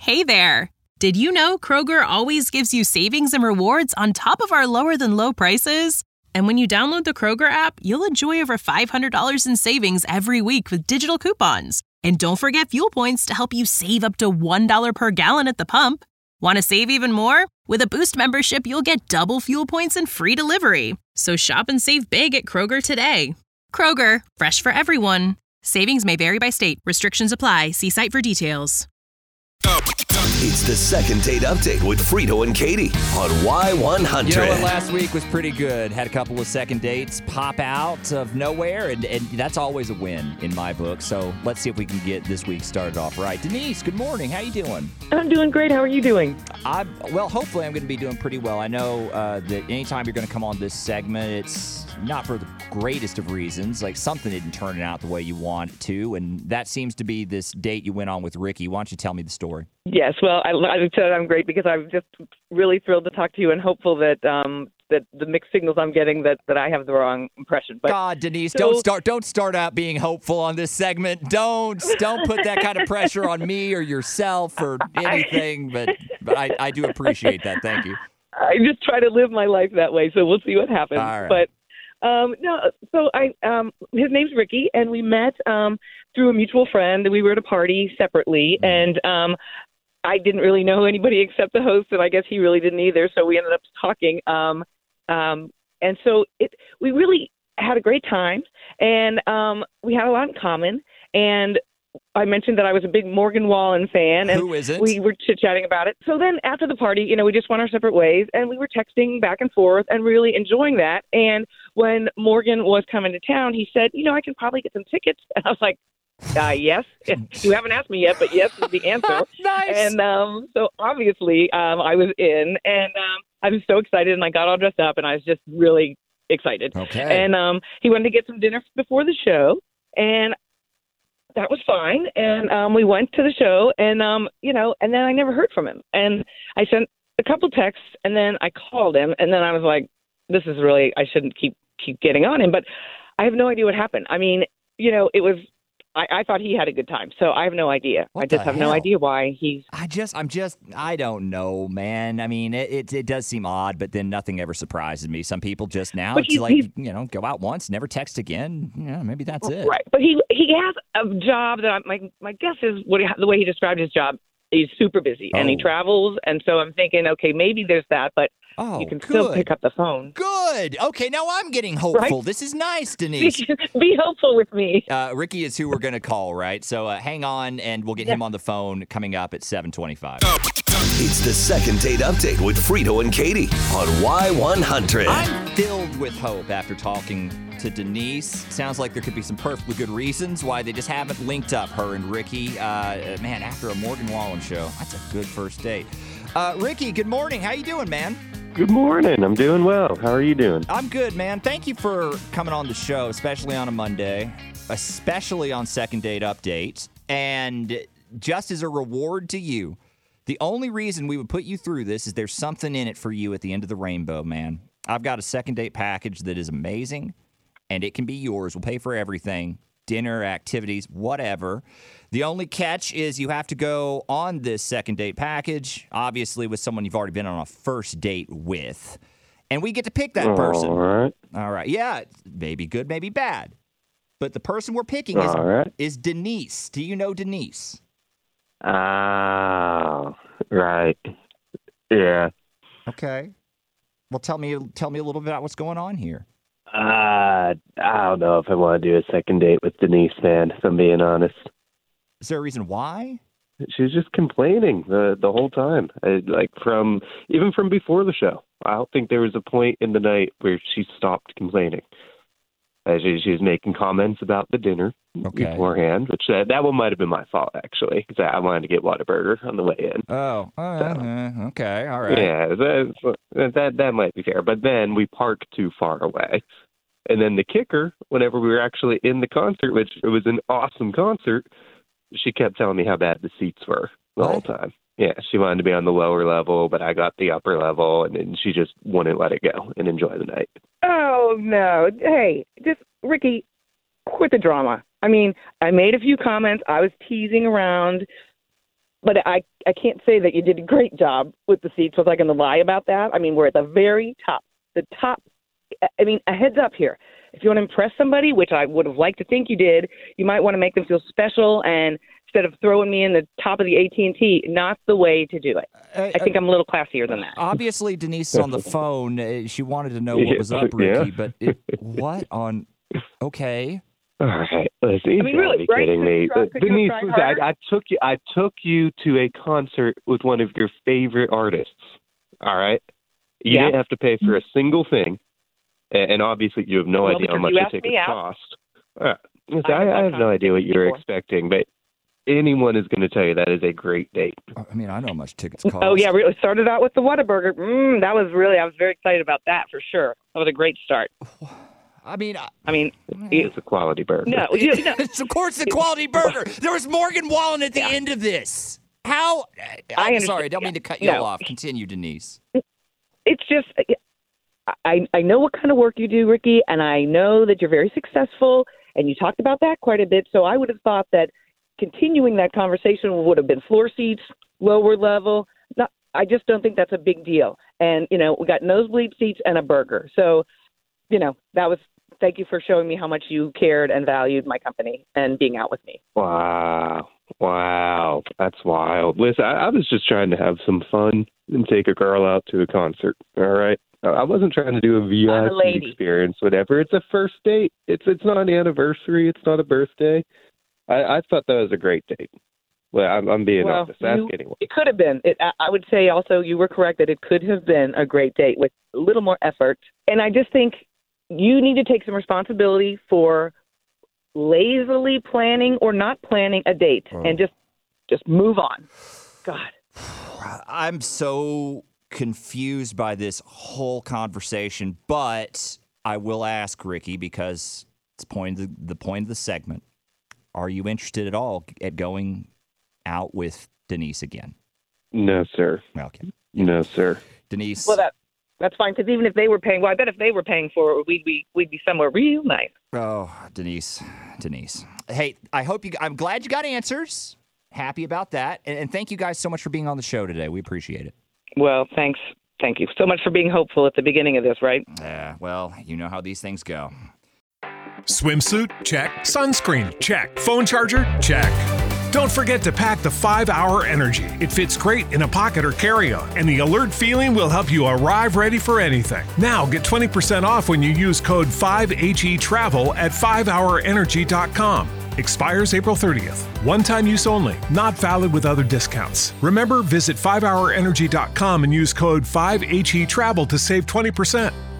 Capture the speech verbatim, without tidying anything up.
Hey there! Did you know Kroger always gives you savings and rewards on top of our lower-than-low prices? And when you download the Kroger app, you'll enjoy over five hundred dollars in savings every week with digital coupons. And don't forget fuel points to help you save up to one dollar per gallon at the pump. Want to save even more? With a Boost membership, you'll get double fuel points and free delivery. So shop and save big at Kroger today. Kroger, fresh for everyone. Savings may vary by state. Restrictions apply. See site for details. It's the second date update with Frito and Katie on Y one hundred. You know what? Last week was pretty good. Had a couple of second dates pop out of nowhere, and, and that's always a win in my book. So let's see if we can get this week started off right. Denise, good morning. How you doing? I'm doing great. How are you doing? I Well, hopefully I'm going to be doing pretty well. I know uh, that anytime you're going to come on this segment, it's not for the greatest of reasons. Like something didn't turn out the way you want it to, and that seems to be this date you went on with Ricky. Why don't you tell me the story? Yes, well, I, I said I'm great because I'm just really thrilled to talk to you and hopeful that um, that the mixed signals I'm getting that, that I have the wrong impression. But God, Denise, so, don't start don't start out being hopeful on this segment. Don't don't put that kind of pressure on me or yourself or anything. But but I, I do appreciate that. Thank you. I just try to live my life that way, so we'll see what happens. All right. But um, no, so I um, his name's Ricky, and we met um, through a mutual friend. We were at a party separately, mm-hmm. and um, I didn't really know anybody except the host, and I guess he really didn't either. So we ended up talking, um, um, and so it we really had a great time, and um, we had a lot in common. And I mentioned that I was a big Morgan Wallen fan, and Who isn't? we were chit-chatting about it. So then after the party, you know, we just went our separate ways, and we were texting back and forth and really enjoying that. And when Morgan was coming to town, he said, you know, I can probably get some tickets. And I was like, uh, yes. You haven't asked me yet, but yes is the answer. Nice. And um, so obviously um, I was in, and um, I was so excited, and I got all dressed up, and I was just really excited. Okay. And um, he wanted to get some dinner before the show, and that was fine. And um, we went to the show, and, um, you know, and then I never heard from him. And I sent a couple texts, and then I called him, and then I was like, this is really, I shouldn't keep keep getting on him. But I have no idea what happened. I mean, you know, it was, I, I thought he had a good time. So I have no idea. What I just the have no hell? idea why he's. I just, I'm just, I don't know, man. I mean, it, it it does seem odd, but then nothing ever surprises me. Some people just now, But it's he's- like, he's- you know, go out once, never text again. Yeah, maybe that's it. Right. But he he has a job that I, my my guess is what he, the way he described his job, he's super busy and he Oh. travels. And so I'm thinking, okay, maybe there's that, but Oh, you can good. still pick up the phone. Good. Okay, now I'm getting hopeful. Right? This is nice, Be, Denise. be hopeful with me. Uh, Ricky is who we're going to call, right? So uh, hang on, and we'll get him on the phone coming up at seven twenty-five. It's the second date update with Frito and Katie on Y one hundred. I'm filled with hope after talking to Denise. Sounds like there could be some perfectly good reasons why they just haven't linked up, her and Ricky. Uh, man, after a Morgan Wallen show, that's a good first date. Uh, Ricky, good morning. How you doing, man? Good morning. I'm doing well. How are you doing? I'm good, man. Thank you for coming on the show, especially on a Monday, especially on Second Date Update. And just as a reward to you, the only reason we would put you through this is there's something in it for you at the end of the rainbow, man. I've got a second date package that is amazing, and it can be yours. We'll pay for everything, dinner, activities, whatever. The only catch is you have to go on this second date package, obviously with someone you've already been on a first date with. And we get to pick that person. All right. All right. Yeah, maybe good, maybe bad. But the person we're picking is, All right. is Denise. Do you know Denise? Ah, right. Yeah. Okay. Well, tell me tell me a little bit about what's going on here. Uh, I don't know if I want to do a second date with Denise, man, if I'm being honest. Is there a reason why? She was just complaining the the whole time. I, like from even from before the show. I don't think there was a point in the night where she stopped complaining. Uh, she, she was making comments about the dinner Okay. beforehand, which uh, that one might have been my fault actually, because I wanted to get Whataburger on the way in. Oh, uh, uh, okay, all right. Yeah, that, that that might be fair. But then we parked too far away. And then the kicker, whenever we were actually in the concert, which it was an awesome concert, she kept telling me how bad the seats were the What? whole time. Yeah, she wanted to be on the lower level, but I got the upper level, and then she just wouldn't let it go and enjoy the night. Oh, no. Hey, just, Ricky, quit the drama. I mean, I made a few comments. I was teasing around. but I, I can't say that you did a great job with the seats. Was I going to lie about that? I mean, we're at the very top, the top. I mean, a heads up here. If you want to impress somebody, which I would have liked to think you did, you might want to make them feel special. And instead of throwing me in the top of the A T and T, not the way to do it. Uh, I think uh, I'm a little classier than that. Obviously, Denise is on the phone. Uh, she wanted to know what was up, Ricky. Yeah. But it, what on? Okay. All right, listen, you I mean, gotta really, be right? kidding me. Try, Denise, I, I took you. I took you to a concert with one of your favorite artists. All right, you yeah. didn't have to pay for a single thing, and, and obviously you have no well, idea how much the tickets cost. Uh, listen, I, I, I have no idea what you're before. expecting, but anyone is going to tell you that is a great date. I mean, I know how much tickets cost. Oh yeah, really started out with the Whataburger. Mm, that was really. I was very excited about that for sure. That was a great start. I mean, I, I mean, it's a quality burger. No, you, no. It's of course a quality burger. There was Morgan Wallen at the yeah. end of this. How? I'm sorry, I don't mean to cut you no. off. Continue, Denise. It's just, I I know what kind of work you do, Ricky, and I know that you're very successful, and you talked about that quite a bit. So I would have thought that continuing that conversation would have been floor seats, lower level. Not, I just don't think that's a big deal. And you know, we got nosebleed seats and a burger. So, you know, that was. Thank you for showing me how much you cared and valued my company and being out with me. Wow. Wow. That's wild. Listen, I, I was just trying to have some fun and take a girl out to a concert. All right. I wasn't trying to do a V I P experience, whatever. It's a first date. It's it's not an anniversary. It's not a birthday. I, I thought that was a great date. Well, I'm, I'm being well, honest. Ask you, anyone. It could have been. It, I would say also you were correct that it could have been a great date with a little more effort. And I just think you need to take some responsibility for lazily planning or not planning a date oh. and just just move on. God. I'm so confused by this whole conversation, but I will ask Ricky because it's point of the, the point of the segment. Are you interested at all at going out with Denise again? No, sir. Okay. No, sir. Denise. Well, that That's fine, because even if they were paying, well, I bet if they were paying for it, we'd be we'd be somewhere real nice. Oh, Denise, Denise. Hey, I hope you. I'm glad you got answers. Happy about that, and, and thank you guys so much for being on the show today. We appreciate it. Well, thanks, thank you so much for being hopeful at the beginning of this, right? Yeah. Uh, well, you know how these things go. Swimsuit? Check. Sunscreen? Check. Phone charger? Check. Don't forget to pack the five hour Energy. It fits great in a pocket or carry-on, and the alert feeling will help you arrive ready for anything. Now get twenty percent off when you use code five H E travel at five hour energy dot com. Expires April thirtieth. One-time use only. Not valid with other discounts. Remember, visit five hour energy dot com and use code five H E travel to save twenty percent.